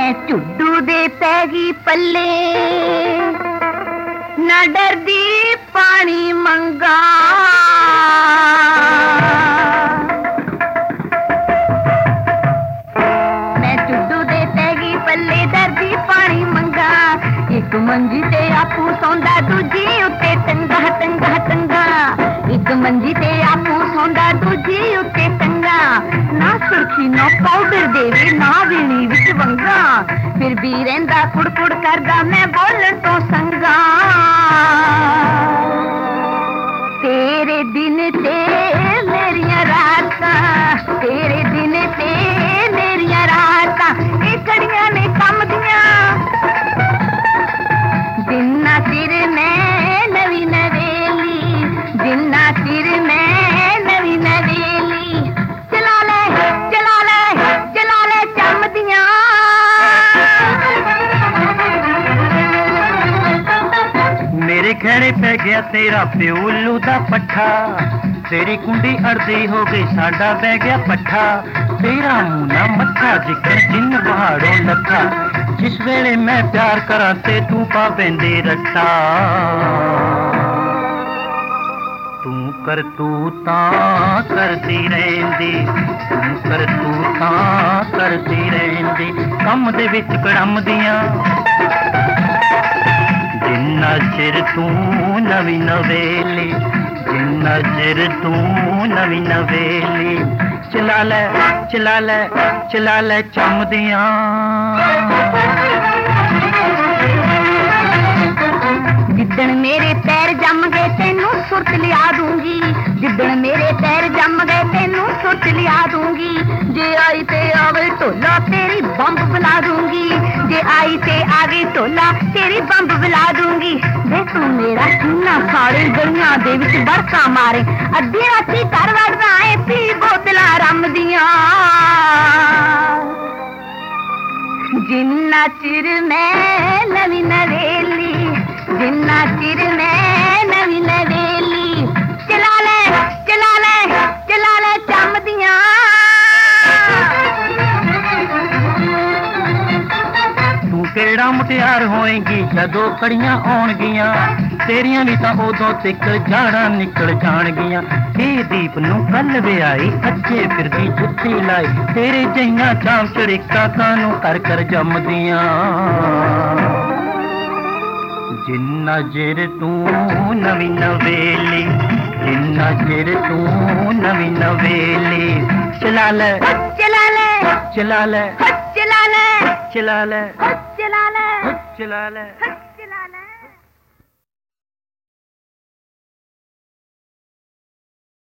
मैं चुड्डू दे पैगी पल्ले न डरदी पानी मंगा। मैं चुड्डू दे पैगी पल्ले डरदी पानी मंगा। एक मंजी ते आपू सौंदा दूजी उत्ते टंगा टंगा टंगा। एक मंजी ते आपू सौंदा दूजी उत्ते टंगा। ना सुर्खी ना पाउडर देवे ना वीणी विच वंगा। फिर भी रहिंदा कुड़-कुड़ करदा मैं बोलन तो संगा। तेरे दिन ते मेरियां रातां, तेरे दिन ते मेरियां रातां ए घड़ियां ने कम दियां। जिन्ना चिर मैं नवी नवेली, जिन्ना चिर मैं नवी नवेली चला ले चला ले चला ले चमदियां। मेरे खैरे पै गया तेरा प्यो उल्लू दा पट्ठा। तेरी कुंडी अड़दी हो गई साडा बह गया पट्ठा। तेरा मुंह ना मत्था जिक्र जिन पहाड़ों लथा। जिस वेले मैं प्यार करा ते तू पाबंदी रट्टा। तू करतूता करती रहंदी, तू करतूता करती रहंदी कम दे विच कड़मदियां। जिन्ना चिर तू नवी नवेली, जिन्ना चिर तू नवी नवेली चला ले चला ले चला ले चमदियां। जिद्दन मेरे पैर जम गए तेनू सुरत लिया दूंगी। जिद्दन मेरे पैर जम गए तेनू सुरत लिया दूंगी। जे आई ते आवे ढोला तेरी बंब बुला दूंगी। जे आई ते आगे ढोला तेरी बंब बुला दूंगी। वे तू मेरा सीना साड़े गलियां दे विच बरका मारे। अद्धी राती घर वड़दा ऐ पी बोतलां रम दियां। जिन्ना चिर मैं नवी नवेली, जिन्ना चिर मैं नवी नवेली चला ले चला ले चला ले चमदियां। तू केड़ा मुटियार होएगी जदों कड़ियां आउणगियां। तेरियां भी तां उदों तिक जाड़ा निकल जाणगियां। हे दीप नूं कल विआई अज्जे फिरदी जुत्ती लाई। तेरे जइयां चाम चड़िका कानू कर कर जमदियां। जिन्ना चिर तू नवी नवेली, जिन्ना चिर तू नवी नवेली चला ले चला ले चला ले चला ले चला ले चला ले चला ले।